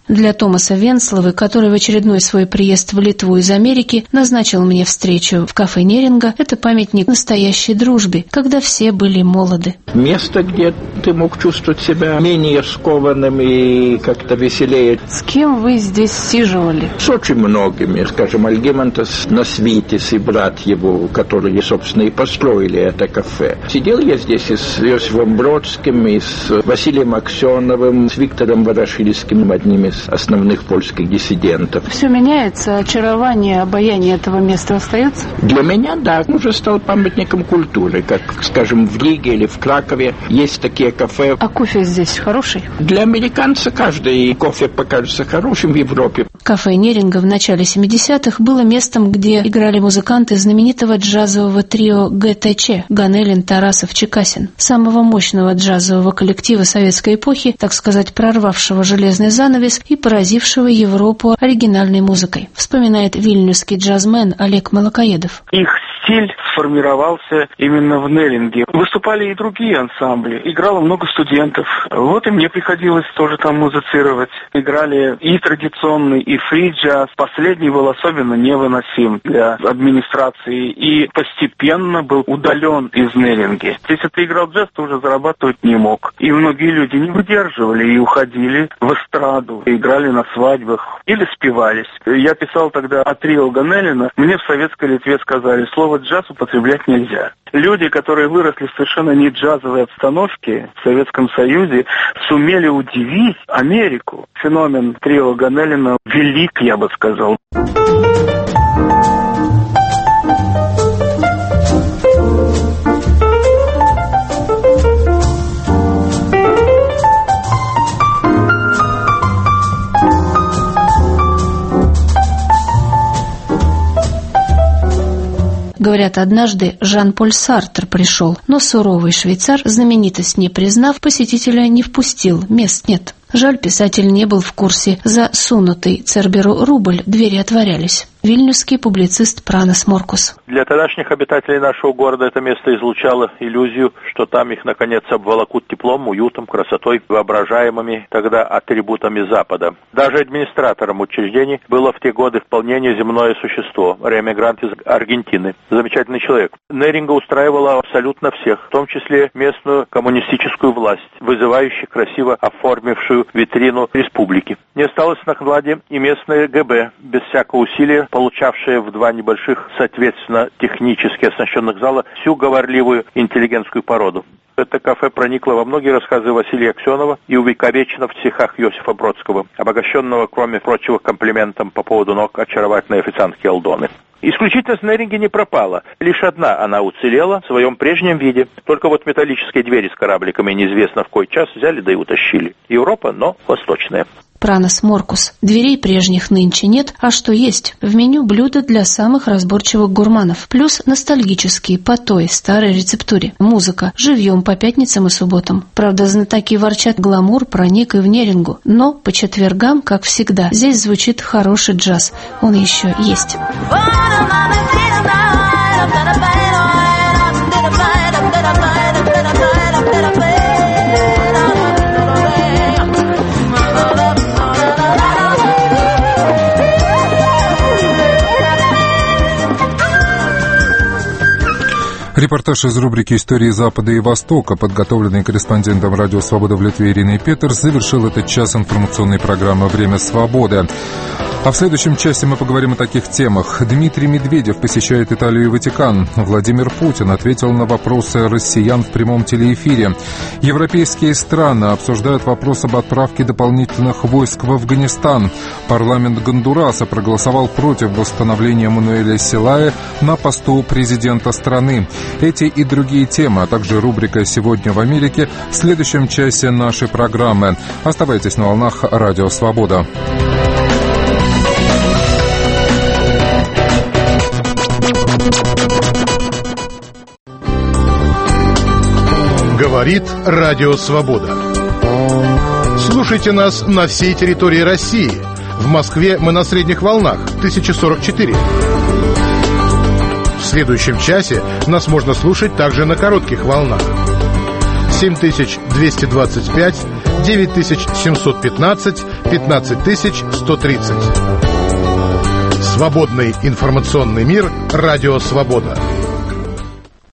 Для Томаса Венсловы, который в очередной свой приезд в Литву из Америки назначил мне встречу в кафе Неринга, это памятник настоящей дружбе, когда все были молоды. Место, где ты мог чувствовать себя менее скованным и как-то веселее. С кем вы здесь сиживали? С очень многими. Скажем, Альгимантас Насвитис и брат его, которые, собственно, и построили это кафе. Сидел я здесь и с Иосифом Бродским, и с Василием Аксеновым, с Виктором Ворошильским, одним из основных польских диссидентов. Все меняется, очарование, обаяние этого места остается? Для меня, да, уже стал памятником культуры. Как, скажем, в Риге или в Кракове есть такие кафе. А кофе здесь хороший? Для американца каждый кофе покажется хорошим в Европе. Кафе Неринга в начале семидесятых было местом, где играли музыканты знаменитого джазового трио Гэ Тэ Че – Ганелин, Тарасов, Чекасин, самого мощного джазового коллектива советской эпохи, так сказать, прорвавшего железный занавес и поразившего Европу оригинальной музыкой, вспоминает вильнюсский джазмен Олег Молокоедов. Их стиль сформировался именно в Неринге. Выступали и другие ансамбли, играло много студентов. Вот и мне приходилось тоже там музицировать. Играли и традиционный, и фри-джаз. Последний был особенно невыносим для администрации и постепенно был удален из Неринги. Если ты играл джаз, ты уже зарабатывать не мог. И многие люди не выдерживали и уходили в эстраду, играли на свадьбах или спевались. Я писал тогда о трио Ганелина. Мне в советской Литве сказали, слово «джаз» употреблять нельзя. Люди, которые выросли в совершенно не джазовой обстановке в Советском Союзе, сумели удивить Америку. Феномен трио Ганелина велик, я бы сказал. Говорят, однажды Жан-Поль Сартр пришел, но суровый швейцар, знаменитость не признав, посетителя не впустил, мест нет. Жаль, писатель не был в курсе. За сунутый Церберу рубль двери отворялись. Вильнюсский публицист Пранас Моркус. Для тогдашних обитателей нашего города это место излучало иллюзию, что там их, наконец, обволокут теплом, уютом, красотой, воображаемыми тогда атрибутами Запада. Даже администратором учреждений было в те годы вполне неземное существо, реэмигрант из Аргентины. Замечательный человек. Неринга устраивала абсолютно всех, в том числе местную коммунистическую власть, вызывающе красиво оформившую витрину республики. Не осталось на накладе и местное Гэ Бэ, без всякого усилия, получавшее в два небольших, соответственно, технически оснащенных зала всю говорливую интеллигентскую породу. Это кафе проникло во многие рассказы Василия Аксенова и увековечено в стихах Иосифа Бродского, обогащенного, кроме прочего, комплиментом по поводу ног очаровательной официантки Алдоны. Исключительность Неринги не пропала. Лишь одна она уцелела в своем прежнем виде. Только вот металлические двери с корабликами неизвестно в кой час взяли да и утащили. Европа, но восточная. Пранас Моркус. Дверей прежних нынче нет, а что есть? В меню блюда для самых разборчивых гурманов. Плюс ностальгические по той старой рецептуре. Музыка. Живьем по пятницам и субботам. Правда, знатоки ворчат, гламур проник и в Нерингу. Но по четвергам, как всегда, здесь звучит хороший джаз. Он еще есть. Репортаж из рубрики «Истории Запада и Востока», подготовленный корреспондентом «Радио Свобода» в Литве Ириной Петерс, завершил этот час информационной программы «Время свободы». А в следующем часе мы поговорим о таких темах. Дмитрий Медведев посещает Италию и Ватикан. Владимир Путин ответил на вопросы россиян в прямом телеэфире. Европейские страны обсуждают вопрос об отправке дополнительных войск в Афганистан. Парламент Гондураса проголосовал против восстановления Мануэля Селая на посту президента страны. Эти и другие темы, а также рубрика «Сегодня в Америке» в следующем часе нашей программы. Оставайтесь на волнах «Радио Свобода». Говорит Радио Свобода. Слушайте нас на всей территории России. В Москве мы на средних волнах тысяча сорок четыре. В следующем часе нас можно слушать также на коротких волнах семь тысяч двести двадцать пять девять тысяч семьсот пятнадцать пятнадцать тысяч сто тридцать. Свободный информационный мир. Радио «Свобода».